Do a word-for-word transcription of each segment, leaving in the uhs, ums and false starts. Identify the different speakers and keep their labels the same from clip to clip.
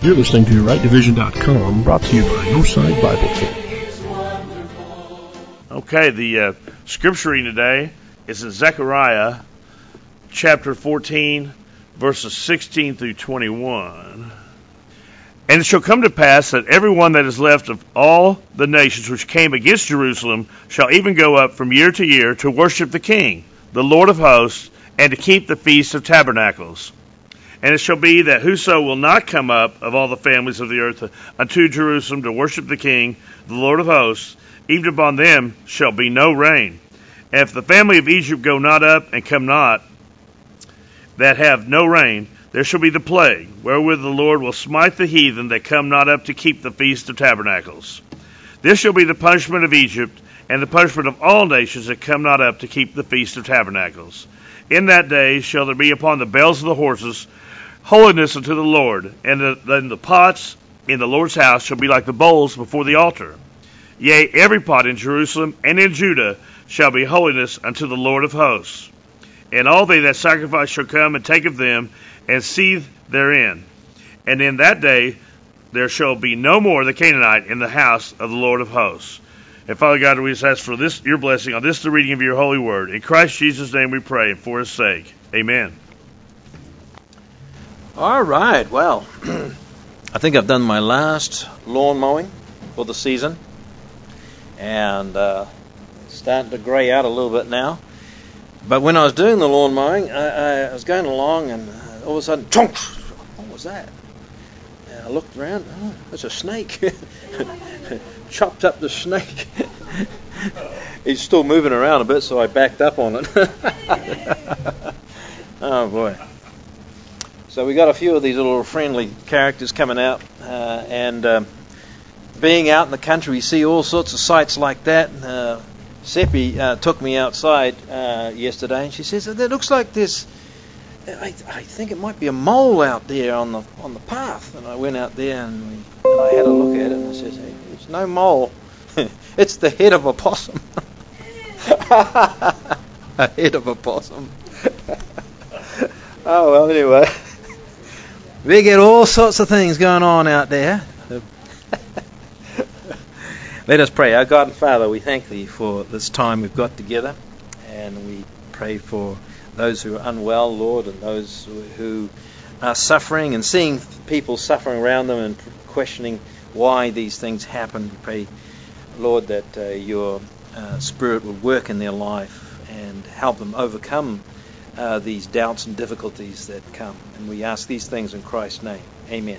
Speaker 1: You're listening to right division dot com, brought to you by Northside Bible Church.
Speaker 2: Okay, the uh, scripture reading today is in Zechariah chapter fourteen, verses sixteen through twenty-one. And it shall come to pass that every one that is left of all the nations which came against Jerusalem shall even go up from year to year to worship the King, the Lord of hosts, and to keep the Feast of Tabernacles. And it shall be that whoso will not come up of all the families of the earth unto Jerusalem to worship the King, the Lord of hosts, even upon them shall be no rain. And if the family of Egypt go not up and come not, that have no rain, there shall be the plague, wherewith the Lord will smite the heathen that come not up to keep the Feast of Tabernacles. This shall be the punishment of Egypt, and the punishment of all nations that come not up to keep the Feast of Tabernacles. In that day shall there be upon the bells of the horses holiness unto the Lord, and the, then the pots in the Lord's house shall be like the bowls before the altar. Yea, every pot in Jerusalem and in Judah shall be holiness unto the Lord of hosts. And all they that sacrifice shall come and take of them, and seethe therein. And in that day there shall be no more the Canaanite in the house of the Lord of hosts. And Father God, we just ask for this your blessing on this the reading of your holy word. In Christ Jesus' name we pray, and for his sake. Amen.
Speaker 3: All right, well, I think I've done my last lawn mowing for the season, and uh, it's starting to grey out a little bit now. But when I was doing the lawn mowing, I, I was going along, and all of a sudden, chonk! What was that? And I looked around. Oh, it's a snake. Chopped up the snake. He's still moving around a bit, so I backed up on it. Oh boy! So we got a few of these little friendly characters coming out, uh, and um, being out in the country, we see all sorts of sights like that. Uh, Seppi uh, took me outside uh, yesterday, and she says, "It looks like this. I, I think it might be a mole out there on the on the path." And I went out there and, we, and I had a look at it, and I says, "Hey, it's no mole. It's the head of a possum." A head of a possum. Oh well, anyway. We get all sorts of things going on out there. Let us pray. Our God and Father, we thank Thee for this time we've got together, and we pray for those who are unwell, Lord, and those who are suffering, and seeing people suffering around them and questioning why these things happen. We pray, Lord, that uh, Your uh, Spirit will work in their life and help them overcome Uh, these doubts and difficulties that come. And we ask these things in Christ's name. Amen.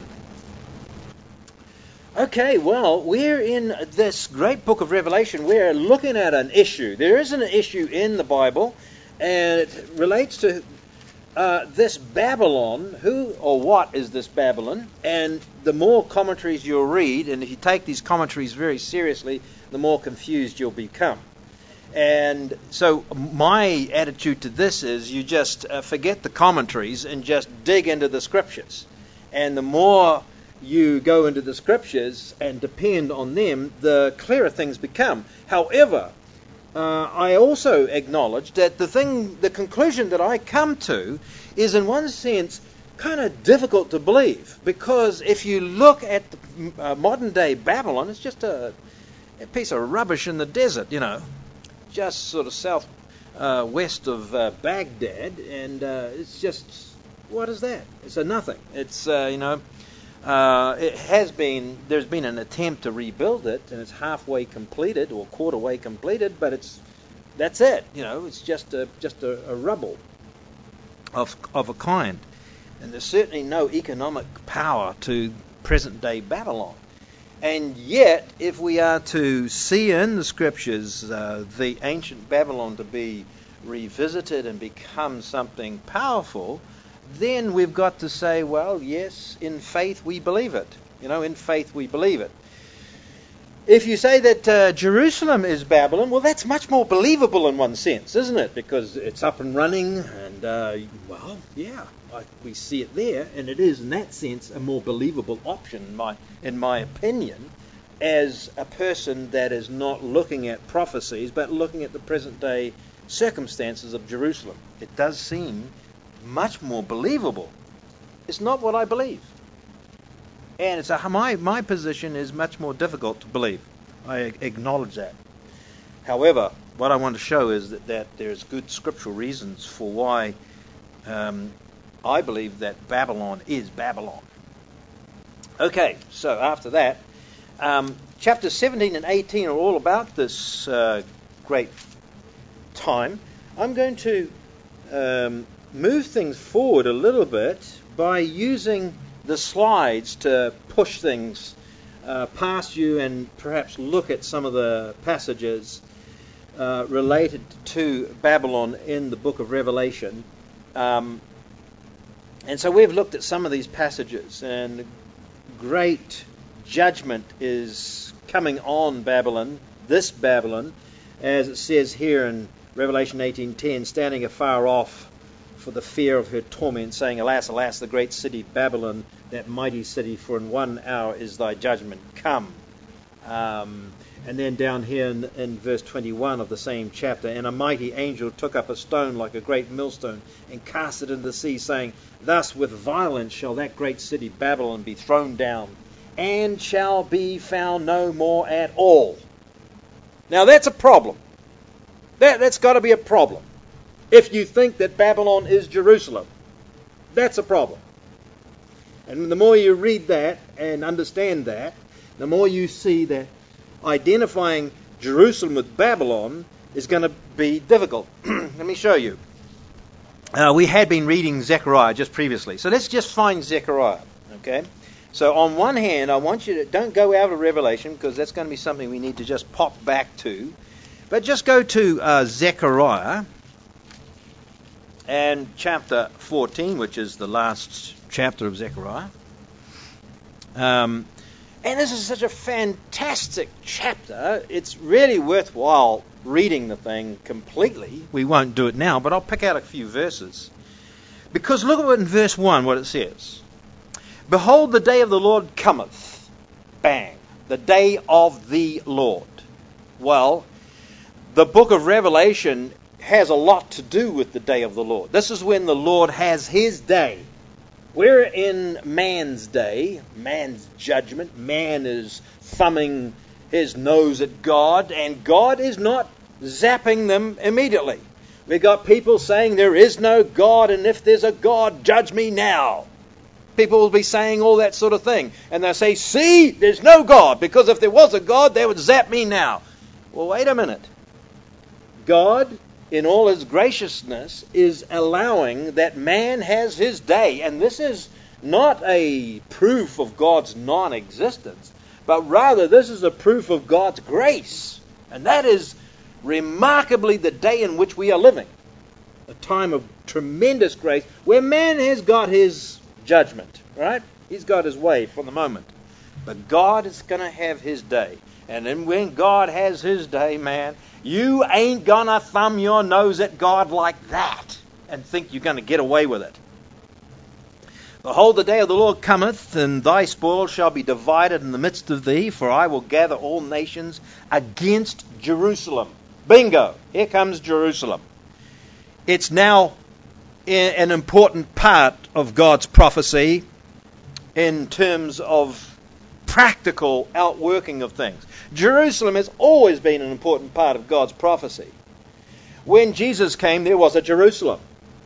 Speaker 3: Okay, well, we're in this great book of Revelation. We're looking at an issue. There is an issue in the Bible, and it relates to uh, this Babylon. Who or what is this Babylon? And the more commentaries you'll read, and if you take these commentaries very seriously, the more confused you'll become. And so my attitude to this is you just uh, forget the commentaries and just dig into the scriptures. And the more you go into the scriptures and depend on them, the clearer things become. However, uh, I also acknowledge that the thing, the conclusion that I come to is in one sense kind of difficult to believe. Because if you look at the uh, modern day Babylon, it's just a, a piece of rubbish in the desert, you know. Just sort of south uh, west of uh, Baghdad, and uh, it's just, what is that? It's a nothing. It's uh, you know, uh, it has been. There's been an attempt to rebuild it, and it's halfway completed or quarter way completed, but it's that's it. You know, it's just a just a, a rubble of of a kind, and there's certainly no economic power to present day Babylon. And yet, if we are to see in the scriptures uh, the ancient Babylon to be revisited and become something powerful, then we've got to say, well, yes, in faith we believe it. You know, in faith we believe it. If you say that uh, Jerusalem is Babylon, well, that's much more believable in one sense, isn't it? Because it's up and running, and, uh, well, yeah, I, we see it there, and it is, in that sense, a more believable option, in my, in my opinion, as a person that is not looking at prophecies, but looking at the present-day circumstances of Jerusalem. It does seem much more believable. It's not what I believe. And it's a, my, my position is much more difficult to believe. I acknowledge that. However, what I want to show is that, that there's good scriptural reasons for why um, I believe that Babylon is Babylon. Okay, so after that, um, chapters seventeen and eighteen are all about this uh, great time. I'm going to um, move things forward a little bit by using the slides to push things uh, past you and perhaps look at some of the passages uh, related to Babylon in the book of Revelation. Um, and so we've looked at some of these passages, and great judgment is coming on Babylon, this Babylon, as it says here in Revelation eighteen ten, standing afar off for the fear of her torment, saying, Alas, alas, the great city Babylon, that mighty city, for in one hour is thy judgment come. Um, and then down here in, in verse twenty-one of the same chapter, and a mighty angel took up a stone like a great millstone and cast it into the sea, saying, Thus with violence shall that great city Babylon be thrown down, and shall be found no more at all. Now that's a problem. That, that's got to be a problem. If you think that Babylon is Jerusalem, that's a problem. And the more you read that and understand that, the more you see that identifying Jerusalem with Babylon is going to be difficult. Let me show you. Uh, we had been reading Zechariah just previously. So let's just find Zechariah. Okay? So on one hand, I want you to, don't go out of Revelation, because that's going to be something we need to just pop back to. But just go to uh, Zechariah and chapter fourteen, which is the last chapter of Zechariah. Um, and this is such a fantastic chapter. It's really worthwhile reading the thing completely. We won't do it now, but I'll pick out a few verses. Because look at what in verse one, what it says. Behold, the day of the Lord cometh. Bang. The day of the Lord. Well, the book of Revelation has a lot to do with the day of the Lord. This is when the Lord has his day. We're in man's day, man's judgment. Man is thumbing his nose at God, and God is not zapping them immediately. We've got people saying there is no God, and if there's a God, judge me now. People will be saying all that sort of thing. And they'll say, see, there's no God, because if there was a God, they would zap me now. Well, wait a minute. God, in all his graciousness, is allowing that man has his day. And this is not a proof of God's non-existence, but rather this is a proof of God's grace. And that is remarkably the day in which we are living. A time of tremendous grace where man has got his judgment, right? He's got his way for the moment. But God is going to have his day. And then when God has his day, man, you ain't going to thumb your nose at God like that and think you're going to get away with it. Behold, the day of the Lord cometh, and thy spoil shall be divided in the midst of thee, for I will gather all nations against Jerusalem. Bingo! Here comes Jerusalem. It's now an important part of God's prophecy in terms of practical outworking of things. Jerusalem has always been an important part of God's prophecy. When Jesus came, there was a Jerusalem.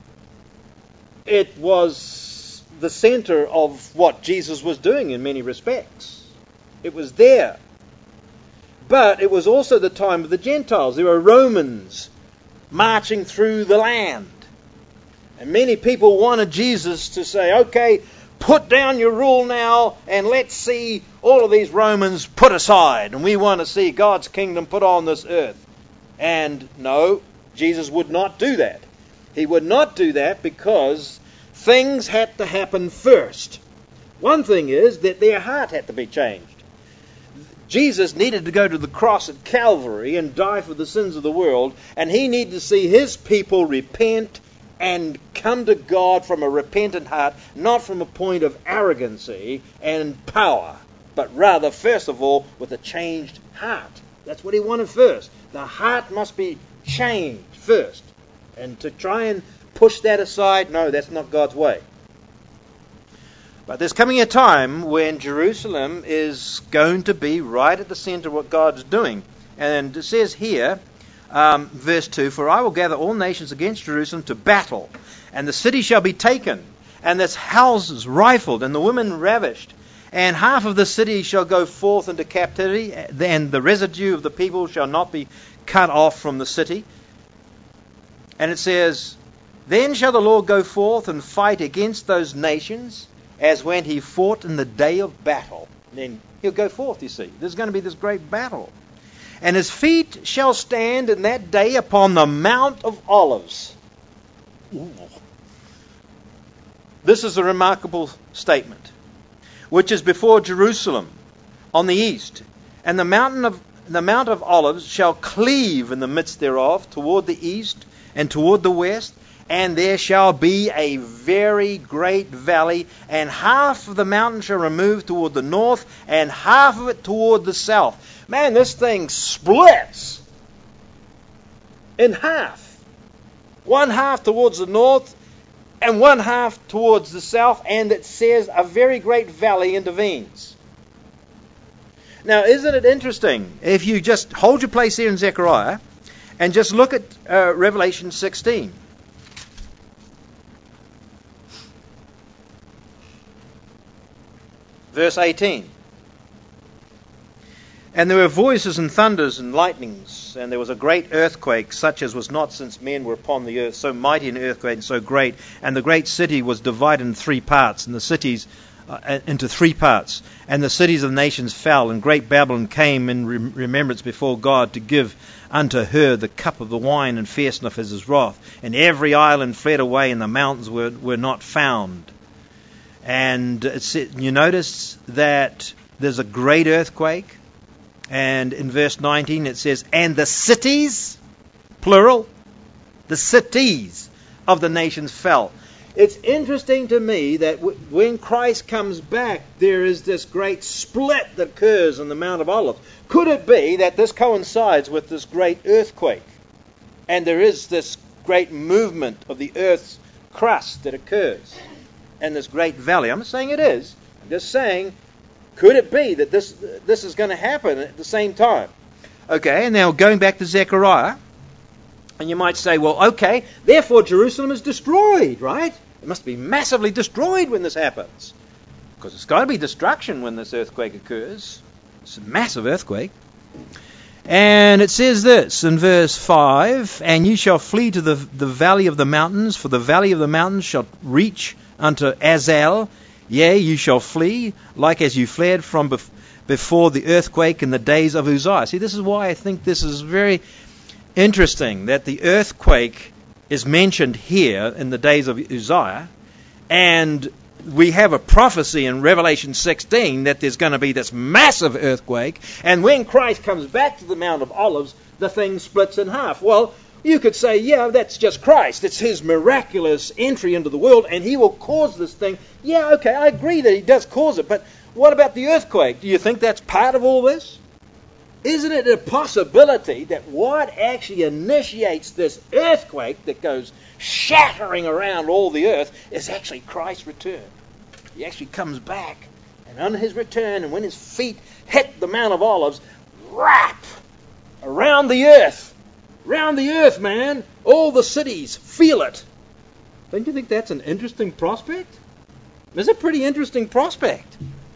Speaker 3: It was the center of what Jesus was doing in many respects. It was there. But it was also the time of the Gentiles. There were Romans marching through the land. And many people wanted Jesus to say, okay, put down your rule now and let's see all of these Romans put aside. And we want to see God's kingdom put on this earth. And no, Jesus would not do that. He would not do that because things had to happen first. One thing is that their heart had to be changed. Jesus needed to go to the cross at Calvary and die for the sins of the world, and he needed to see his people repent and come to God from a repentant heart, not from a point of arrogancy and power, but rather, first of all, with a changed heart. That's what he wanted first. The heart must be changed first. And to try and push that aside, no, that's not God's way. But there's coming a time when Jerusalem is going to be right at the center of what God's doing. And it says here, um, verse two, "For I will gather all nations against Jerusalem to battle, and the city shall be taken, and its houses rifled, and the women ravished. And half of the city shall go forth into captivity, and the residue of the people shall not be cut off from the city." And it says, "Then shall the Lord go forth and fight against those nations, as when he fought in the day of battle." And then he'll go forth, you see. There's going to be this great battle. "And his feet shall stand in that day upon the Mount of Olives." Ooh. This is a remarkable statement, "which is before Jerusalem on the east. And the mountain of the Mount of Olives shall cleave in the midst thereof toward the east and toward the west. And there shall be a very great valley, and half of the mountain shall remove toward the north, and half of it toward the south." Man, this thing splits in half. One half towards the north, and one half towards the south, and it says a very great valley intervenes. Now, isn't it interesting if you just hold your place here in Zechariah and just look at uh, Revelation sixteen. Verse eighteen. "And there were voices and thunders and lightnings, and there was a great earthquake, such as was not since men were upon the earth, so mighty an earthquake and so great. And the great city was divided in three parts, and the cities uh, into three parts. And the cities of the nations fell, and great Babylon came in rem- remembrance before God to give unto her the cup of the wine and fierceness of his wrath. And every island fled away, and the mountains were, were not found." And it's, you notice that there's a great earthquake. And in verse nineteen it says, "And the cities," plural, "the cities of the nations fell." It's interesting to me that w- when Christ comes back, there is this great split that occurs on the Mount of Olives. Could it be that this coincides with this great earthquake? And there is this great movement of the earth's crust that occurs, and this great valley. I'm not saying it is. I'm just saying, could it be that this this is going to happen at the same time? Okay, and now going back to Zechariah, and you might say, well, okay, therefore Jerusalem is destroyed, right? It must be massively destroyed when this happens, because it's got to be destruction when this earthquake occurs. It's a massive earthquake. And it says this in verse five, "And you shall flee to the, the valley of the mountains, for the valley of the mountains shall reach unto Azal. Yea, you shall flee, like as you fled from bef- before the earthquake in the days of Uzziah." See, this is why I think this is very interesting, that the earthquake is mentioned here in the days of Uzziah, and we have a prophecy in Revelation sixteen that there's going to be this massive earthquake, and when Christ comes back to the Mount of Olives, the thing splits in half. Well, you could say, yeah, that's just Christ. It's his miraculous entry into the world, and he will cause this thing. Yeah, okay, I agree that he does cause it, but what about the earthquake? Do you think that's part of all this? Isn't it a possibility that what actually initiates this earthquake that goes shattering around all the earth is actually Christ's return? He actually comes back, and on his return, and when his feet hit the Mount of Olives, wrap around the earth. Around the earth, man. All the cities feel it. Don't you think that's an interesting prospect? It's a pretty interesting prospect.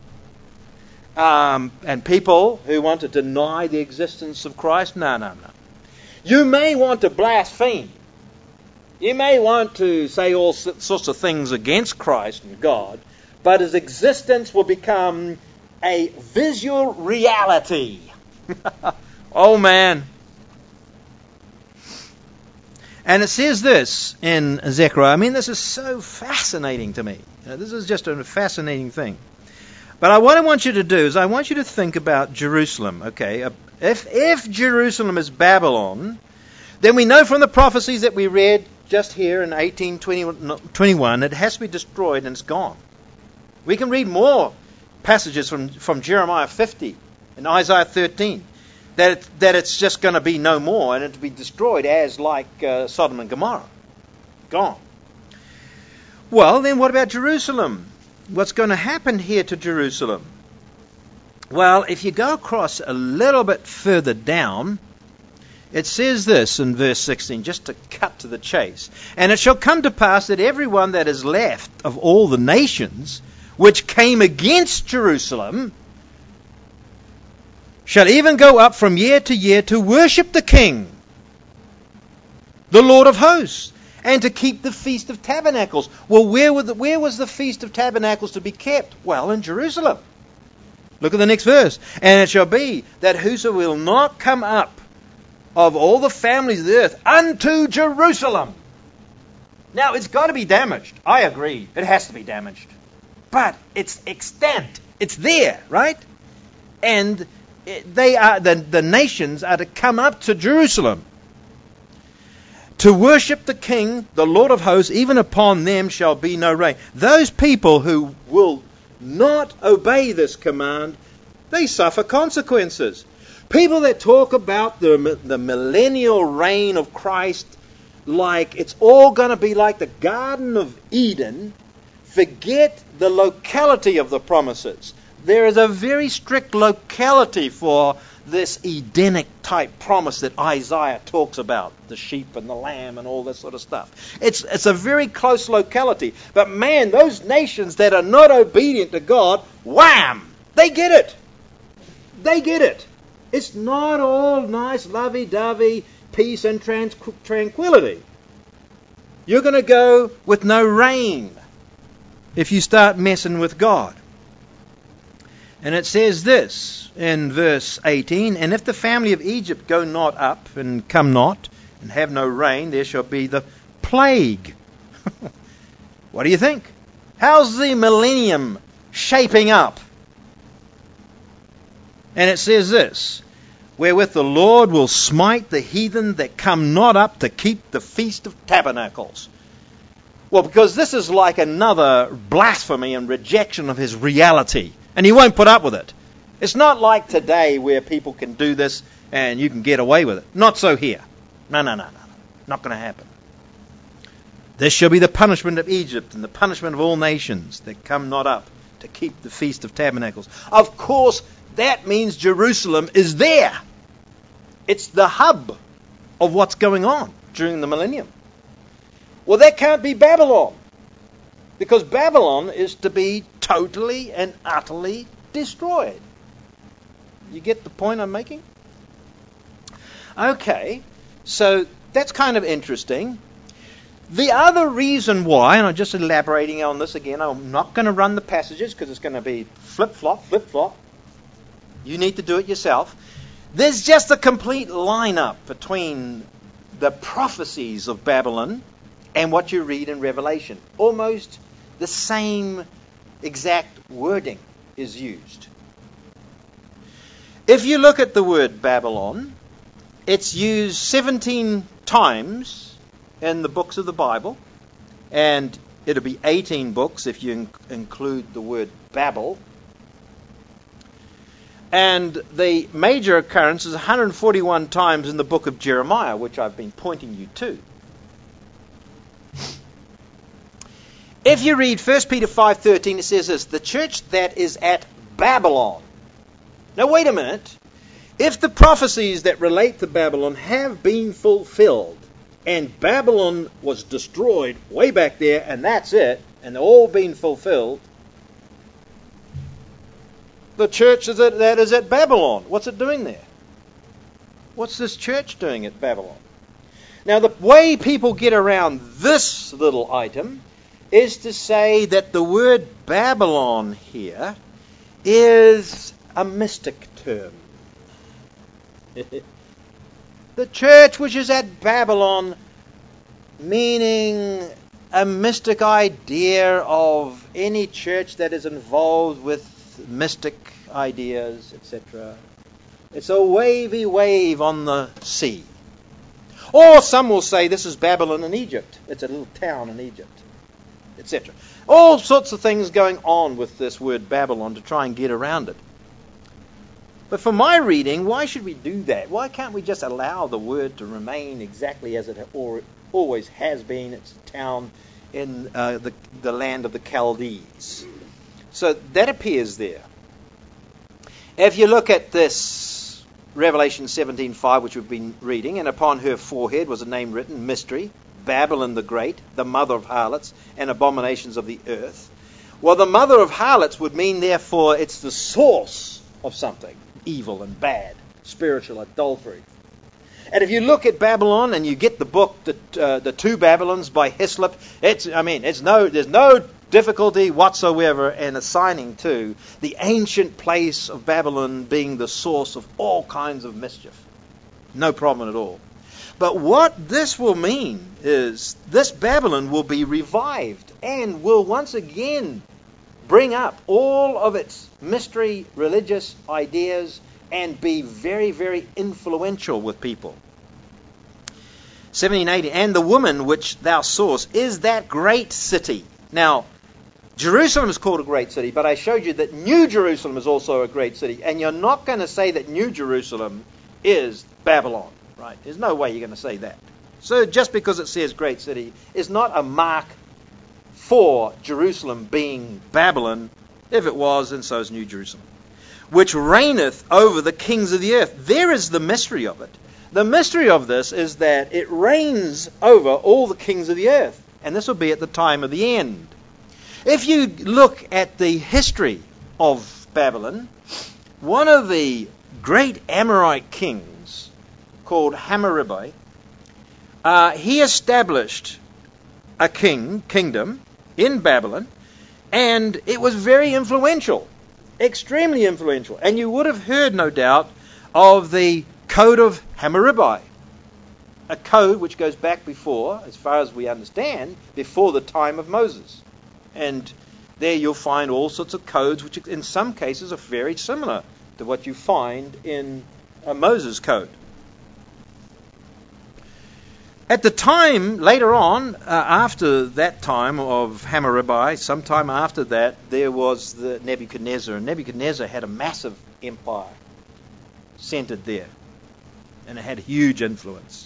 Speaker 3: Um, and people who want to deny the existence of Christ, no, no, no. You may want to blaspheme. You may want to say all sorts of things against Christ and God, but his existence will become a visual reality. Oh, man. And it says this in Zechariah. I mean, this is so fascinating to me. You know, this is just a fascinating thing. But what I want you to do is I want you to think about Jerusalem. Okay, if if Jerusalem is Babylon, then we know from the prophecies that we read just here in eighteen twenty-one, it has to be destroyed and it's gone. We can read more passages from, from Jeremiah fifty and Isaiah thirteen that it, that it's just going to be no more and it to be destroyed as like uh, Sodom and Gomorrah. Gone. Well, then what about Jerusalem? what's going to happen here to Jerusalem? Well, if you go across a little bit further down, it says this in verse sixteen, just to cut to the chase. And it shall come to pass that everyone that is left of all the nations which came against Jerusalem shall even go up from year to year to worship the King, the Lord of hosts, and to keep the Feast of Tabernacles. Well, where, were the, where was the Feast of Tabernacles to be kept? Well, in Jerusalem. Look at the next verse. And it shall be that whoso will not come up of all the families of the earth unto Jerusalem. Now, it's got to be damaged. I agree. It has to be damaged. But it's extant. It's there, right? And they are the, the nations are to come up to Jerusalem to worship the King, the Lord of hosts. Even upon them shall be no rain. Those people who will not obey this command, they suffer consequences. People that talk about the, the millennial reign of Christ like it's all going to be like the Garden of Eden, forget the locality of the promises. There is a very strict locality for this Edenic type promise that Isaiah talks about, the sheep and the lamb and all this sort of stuff. It's, it's a very close locality. But man, those nations that are not obedient to God, wham! They get it. They get it. It's not all nice, lovey-dovey, peace and trans- tranquility. You're going to go with no rain if you start messing with God. And it says this in verse eighteen, and if the family of Egypt go not up and come not and have no rain, there shall be the plague. What do you think? How's the millennium shaping up? And it says this, wherewith the Lord will smite the heathen that come not up to keep the Feast of Tabernacles. Well, because this is like another blasphemy and rejection of his reality. And he won't put up with it. It's not like today where people can do this and you can get away with it. Not so here. No, no, no, no. Not going to happen. This shall be the punishment of Egypt and the punishment of all nations that come not up to keep the Feast of Tabernacles. Of course, that means Jerusalem is there. It's the hub of what's going on during the millennium. Well, that can't be Babylon. Because Babylon is to be totally and utterly destroyed. You get the point I'm making? Okay, so that's kind of interesting. The other reason why, and I'm just elaborating on this again, I'm not going to run the passages because it's going to be flip-flop, flip-flop. You need to do it yourself. There's just a complete lineup between the prophecies of Babylon and what you read in Revelation. Almost the same exact wording is used. If you look at the word Babylon, it's used seventeen times in the books of the Bible, and it'll be eighteen books if you in- include the word Babel. And the major occurrence is one hundred forty-one times in the book of Jeremiah, which I've been pointing you to. If you read First Peter five thirteen, it says this, the church that is at Babylon. Now wait a minute. If the prophecies that relate to Babylon have been fulfilled, and Babylon was destroyed way back there, and that's it, and they're all been fulfilled, the church is at, that is at Babylon. What's it doing there? What's this church doing at Babylon? Now the way people get around this little item is to say that the word Babylon here is a mystic term. The church which is at Babylon, meaning a mystic idea of any church that is involved with mystic ideas, et cetera. It's a wavy wave on the sea. Or some will say this is Babylon in Egypt. It's a little town in Egypt, et cetera. All sorts of things going on with this word Babylon to try and get around it. But for my reading, why should we do that? Why can't we just allow the word to remain exactly as it always has been? It's a town in uh, the, the land of the Chaldees. So that appears there. If you look at this Revelation seventeen five, which we've been reading, and upon her forehead was a name written, Mystery, Babylon the Great, the mother of harlots and abominations of the earth. Well, the mother of harlots would mean, therefore, it's the source of something evil and bad, spiritual adultery. And if you look at Babylon and you get the book, the, uh, the Two Babylons by Hislop, it's, I mean, it's no, there's no difficulty whatsoever in assigning to the ancient place of Babylon being the source of all kinds of mischief. No problem at all. But what this will mean is this Babylon will be revived and will once again bring up all of its mystery religious ideas and be very, very influential with people. seventeen eighty, and the woman which thou sawest is that great city. Now, Jerusalem is called a great city, but I showed you that New Jerusalem is also a great city. And you're not going to say that New Jerusalem is Babylon, right? There's no way you're going to say that. So just because it says great city is not a mark for Jerusalem being Babylon. If it was, then so is New Jerusalem. Which reigneth over the kings of the earth. There is the mystery of it. The mystery of this is that it reigns over all the kings of the earth. And this will be at the time of the end. If you look at the history of Babylon, one of the great Amorite kings called Hammurabi, uh, he established a king kingdom in Babylon, and it was very influential, extremely influential. And you would have heard, no doubt, of the Code of Hammurabi, a code which goes back before, as far as we understand, before the time of Moses. And there you'll find all sorts of codes which in some cases are very similar to what you find in a Moses code. At the time, later on, uh, after that time of Hammurabi, sometime after that, there was the Nebuchadnezzar. And Nebuchadnezzar had a massive empire centered there. And it had huge influence.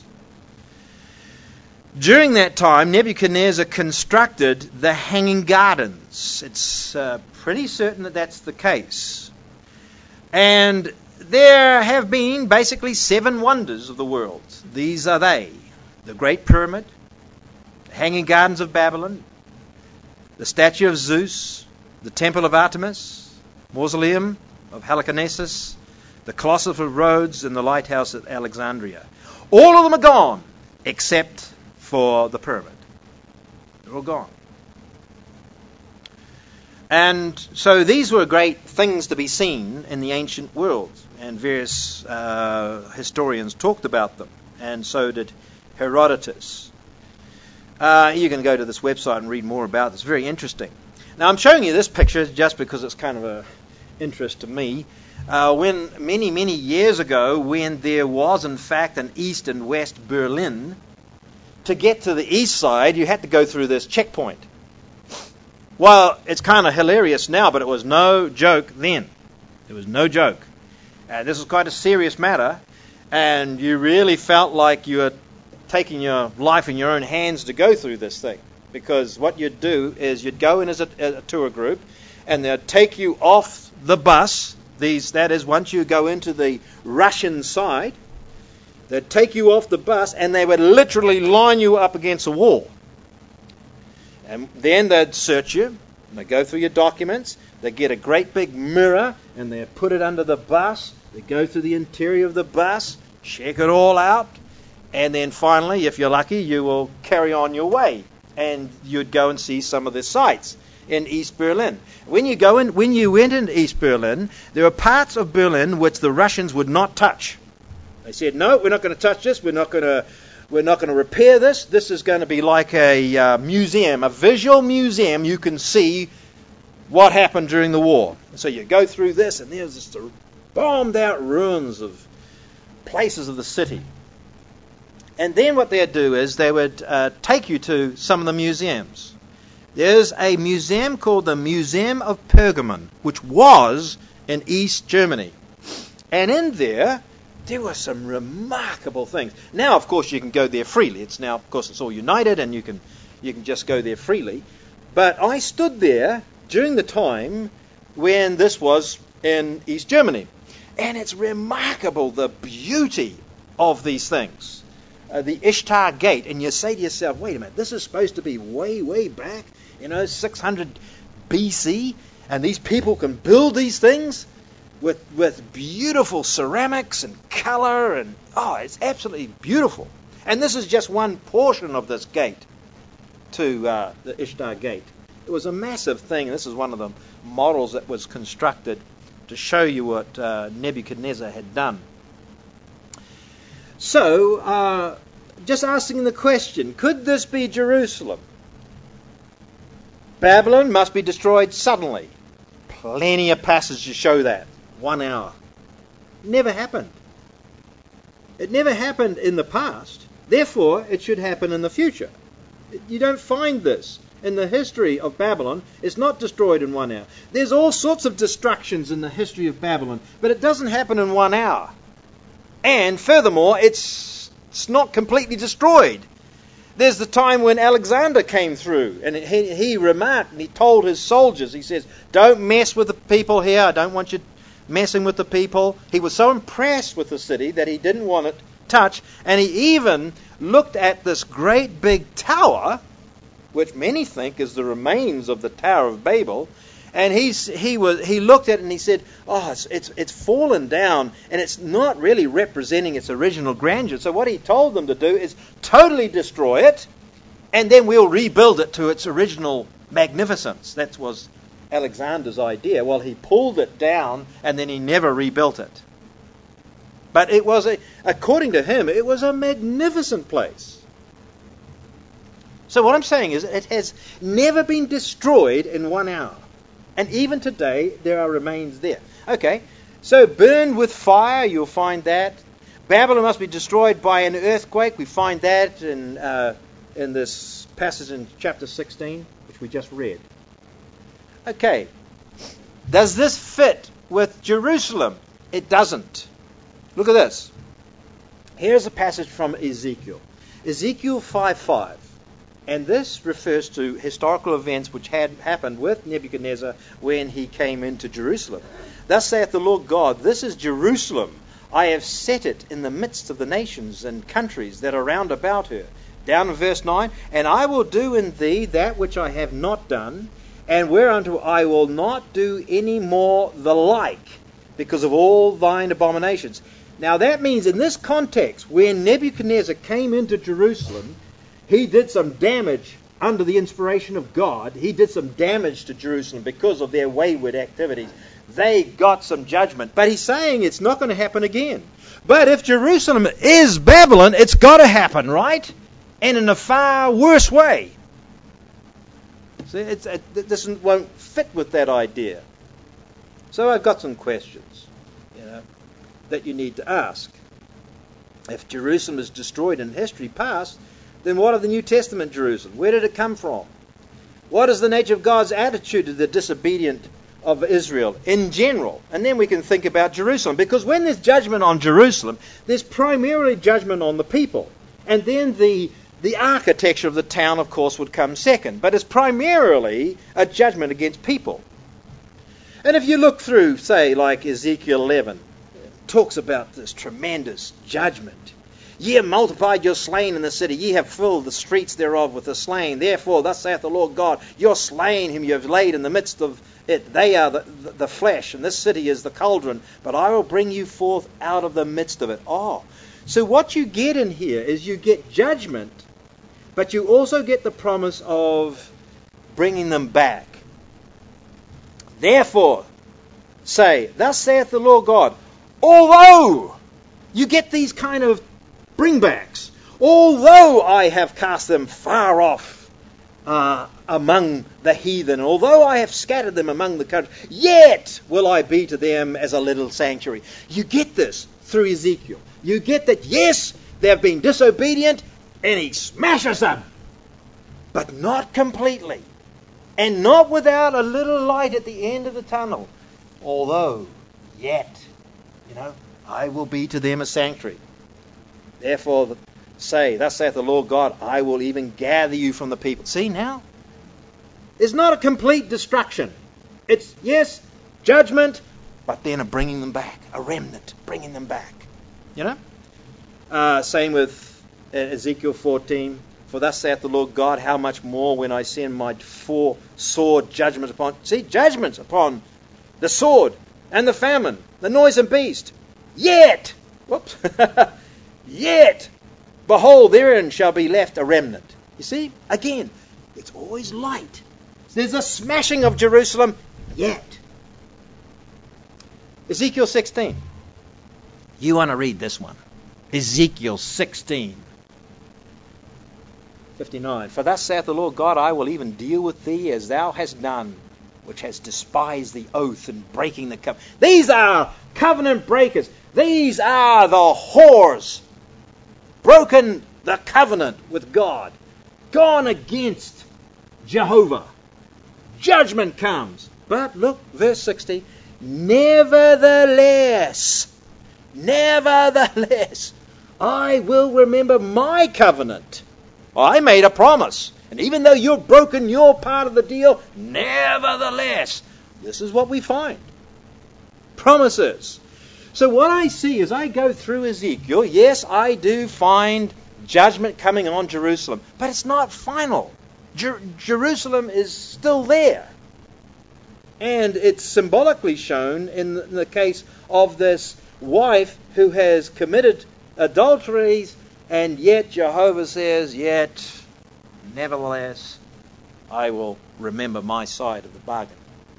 Speaker 3: During that time, Nebuchadnezzar constructed the Hanging Gardens. It's uh, pretty certain that that's the case. And there have been basically seven wonders of the world. These are they: the Great Pyramid, the Hanging Gardens of Babylon, the statue of Zeus, the Temple of Artemis, Mausoleum of Halicarnassus, the Colossus of Rhodes, and the lighthouse at Alexandria. All of them are gone, except for the pyramid. They're all gone. And so these were great things to be seen in the ancient world, and various uh, historians talked about them, and so did Herodotus. Uh, you can go to this website and read more about this. It's very interesting. Now I'm showing you this picture just because it's kind of a interest to me. Uh, when many, many years ago, when there was in fact an East and West Berlin, to get to the east side, you had to go through this checkpoint. Well, it's kind of hilarious now, but it was no joke then. It was no joke. Uh, this was quite a serious matter, and you really felt like you were taking your life in your own hands to go through this thing. Because what you'd do is you'd go in as a, a tour group, and they'd take you off the bus. These, that is, once you go into the Russian side, they'd take you off the bus and they would literally line you up against a wall. And then they'd search you, and they'd go through your documents, they'd get a great big mirror, and they'd put it under the bus, they'd go through the interior of the bus, check it all out, and then finally, if you're lucky, you will carry on your way. And you'd go and see some of the sights in East Berlin. When you go in, when you went into East Berlin, there were parts of Berlin which the Russians would not touch. They said, no, we're not going to touch this. We're not going to, we're not going to repair this. This is going to be like a uh, museum, a visual museum. You can see what happened during the war. So you go through this, and there's just the bombed-out ruins of places of the city. And then what they'd do is they would uh, take you to some of the museums. There's a museum called the Museum of Pergamon, which was in East Germany. And in there, there were some remarkable things. Now, of course, you can go there freely. It's now, of course, it's all united, and you can you can just go there freely. But I stood there during the time when this was in East Germany. And it's remarkable the beauty of these things. Uh, the Ishtar Gate, and you say to yourself, wait a minute, this is supposed to be way, way back, you know, six hundred B C, and these people can build these things with with beautiful ceramics and color, and oh, it's absolutely beautiful. And this is just one portion of this gate to uh, the Ishtar Gate. It was a massive thing. This is one of the models that was constructed to show you what uh, Nebuchadnezzar had done. So, uh, just asking the question, could this be Jerusalem? Babylon must be destroyed suddenly. Plenty of passages to show that. One hour. Never happened. It never happened in the past. Therefore, it should happen in the future. You don't find this in the history of Babylon. It's not destroyed in one hour. There's all sorts of destructions in the history of Babylon, but it doesn't happen in one hour. And furthermore, it's, it's not completely destroyed. There's the time when Alexander came through, and he, he remarked, and he told his soldiers, he says, don't mess with the people here, I don't want you messing with the people. He was so impressed with the city that he didn't want it touched, and he even looked at this great big tower, which many think is the remains of the Tower of Babel, and he's, he was he looked at it and he said, oh, it's, it's it's fallen down and it's not really representing its original grandeur. So what he told them to do is totally destroy it, and then we'll rebuild it to its original magnificence. That was Alexander's idea. Well, he pulled it down and then he never rebuilt it. But it was, a, according to him, it was a magnificent place. So what I'm saying is it has never been destroyed in one hour. And even today, there are remains there. Okay, so burned with fire, you'll find that. Babylon must be destroyed by an earthquake. We find that in, uh, in this passage in chapter sixteen, which we just read. Okay, does this fit with Jerusalem? It doesn't. Look at this. Here's a passage from Ezekiel. Ezekiel five five. And this refers to historical events which had happened with Nebuchadnezzar when he came into Jerusalem. Thus saith the Lord God, this is Jerusalem. I have set it in the midst of the nations and countries that are round about her. Down in verse nine, and I will do in thee that which I have not done, and whereunto I will not do any more the like, because of all thine abominations. Now that means in this context, when Nebuchadnezzar came into Jerusalem, he did some damage under the inspiration of God. He did some damage to Jerusalem because of their wayward activities. They got some judgment. But he's saying it's not going to happen again. But if Jerusalem is Babylon, it's got to happen, right? And in a far worse way. See, it's, it, this won't fit with that idea. So I've got some questions, you know, that you need to ask. If Jerusalem is destroyed in history past, then what of the New Testament Jerusalem? Where did it come from? What is the nature of God's attitude to the disobedient of Israel in general? And then we can think about Jerusalem. Because when there's judgment on Jerusalem, there's primarily judgment on the people. And then the, the architecture of the town, of course, would come second. But it's primarily a judgment against people. And if you look through, say, like Ezekiel eleven, it talks about this tremendous judgment. Ye have multiplied your slain in the city. Ye have filled the streets thereof with the slain. Therefore, thus saith the Lord God, your slain whom you have laid in the midst of it. They are the, the, the flesh, and this city is the cauldron. But I will bring you forth out of the midst of it. Oh, so what you get in here is you get judgment, but you also get the promise of bringing them back. Therefore, say, thus saith the Lord God, although you get these kind of bringbacks, although I have cast them far off uh, among the heathen, although I have scattered them among the countries, yet will I be to them as a little sanctuary. You get this through Ezekiel. You get that, yes, they have been disobedient, and he smashes them, but not completely, and not without a little light at the end of the tunnel. Although, yet, you know, I will be to them a sanctuary. Therefore, say, thus saith the Lord God, I will even gather you from the people. See now? is not a complete destruction. It's, yes, judgment, but then a bringing them back, a remnant, bringing them back. You know? Uh, same with Ezekiel fourteen. For thus saith the Lord God, how much more when I send my four sword judgments upon... See, judgments upon the sword and the famine, the noisome beast. Yet, whoops, yet, behold, therein shall be left a remnant. You see, again, it's always light. There's a smashing of Jerusalem, yet. Ezekiel sixteen. You want to read this one. Ezekiel sixteen. fifty-nine. For thus saith the Lord God, I will even deal with thee as thou hast done, which has despised the oath and breaking the covenant. These are covenant breakers. These are the whores. Broken the covenant with God. Gone against Jehovah. Judgment comes. But look, verse sixty. Nevertheless, nevertheless, I will remember my covenant. I made a promise. And even though you've broken your part of the deal, nevertheless, this is what we find. Promises. So what I see as I go through Ezekiel, yes, I do find judgment coming on Jerusalem. But it's not final. Jer- Jerusalem is still there. And it's symbolically shown in the, in the case of this wife who has committed adulteries, and yet Jehovah says, yet, nevertheless, I will remember my side of the bargain.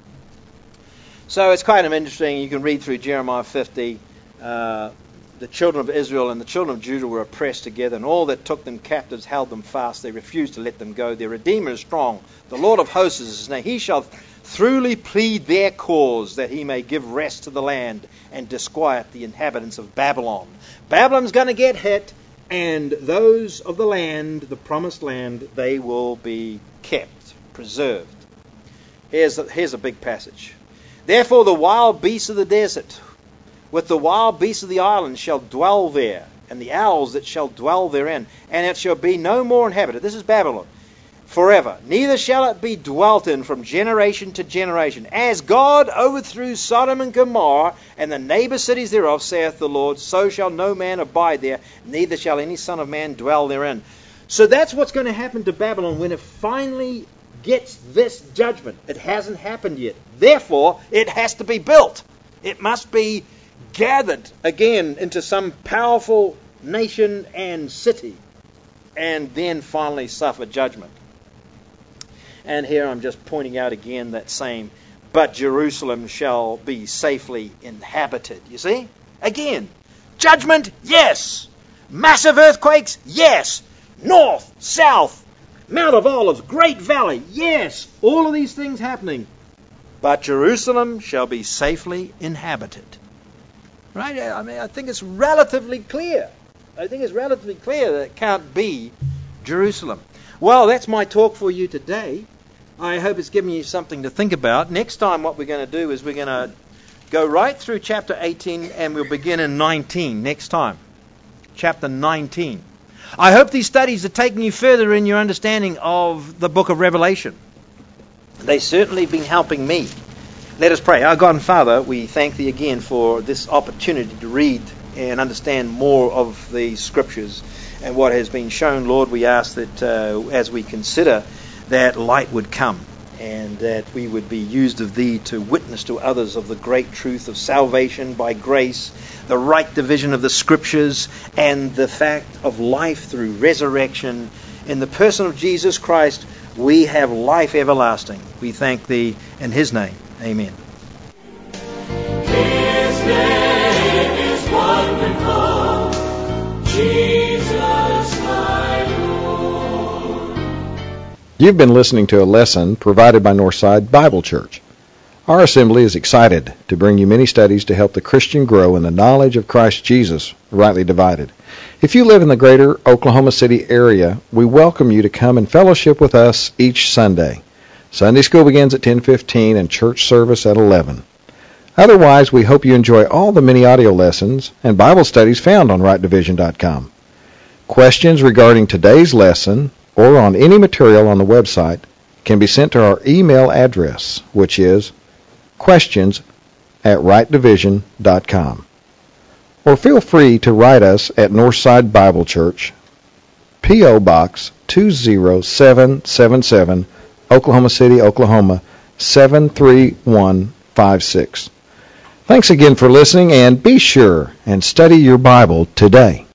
Speaker 3: So it's kind of interesting. You can read through Jeremiah fifty. Uh, the children of Israel and the children of Judah were oppressed together, and all that took them captives held them fast. They refused to let them go. Their Redeemer is strong. The Lord of hosts is his name. He shall truly plead their cause, that he may give rest to the land and disquiet the inhabitants of Babylon. Babylon's going to get hit, and those of the land, the promised land, they will be kept, preserved. Here's a, here's a big passage. Therefore the wild beasts of the desert, with the wild beasts of the islands, shall dwell there, and the owls that shall dwell therein, and it shall be no more inhabited. This is Babylon. Forever. Neither shall it be dwelt in from generation to generation. As God overthrew Sodom and Gomorrah and the neighbor cities thereof, saith the Lord, so shall no man abide there, neither shall any son of man dwell therein. So that's what's going to happen to Babylon when it finally gets this judgment. It hasn't happened yet. Therefore, it has to be built. It must be gathered again into some powerful nation and city, and then finally suffer judgment. And here I'm just pointing out again that same, but Jerusalem shall be safely inhabited. You see? Again, judgment, yes. Massive earthquakes, yes. North, south, Mount of Olives, Great Valley, yes. All of these things happening. But Jerusalem shall be safely inhabited. Right? I mean, I think it's relatively clear. I think it's relatively clear that it can't be Jerusalem. Well, that's my talk for you today. I hope it's given you something to think about. Next time what we're going to do is we're going to go right through chapter eighteen, and we'll begin in nineteen next time. Chapter nineteen. I hope these studies are taking you further in your understanding of the book of Revelation. They've certainly been helping me. Let us pray. Our God and Father, we thank Thee again for this opportunity to read and understand more of the Scriptures and what has been shown. Lord, we ask that uh, as we consider, that light would come and that we would be used of Thee to witness to others of the great truth of salvation by grace, the right division of the Scriptures, and the fact of life through resurrection. In the person of Jesus Christ, we have life everlasting. We thank Thee in His name. Amen.
Speaker 4: His name is wonderful, Jesus my Lord.
Speaker 5: You've been listening to a lesson provided by Northside Bible Church. Our assembly is excited to bring you many studies to help the Christian grow in the knowledge of Christ Jesus, rightly divided. If you live in the greater Oklahoma City area, we welcome you to come and fellowship with us each Sunday. Sunday school begins at ten fifteen and church service at eleven. Otherwise, we hope you enjoy all the many audio lessons and Bible studies found on right division dot com. Questions regarding today's lesson or on any material on the website, can be sent to our email address, which is questions at right division dot com. Or feel free to write us at Northside Bible Church, P O. Box two zero seven seven seven, Oklahoma City, Oklahoma seven three one five six. Thanks again for listening, and be sure and study your Bible today.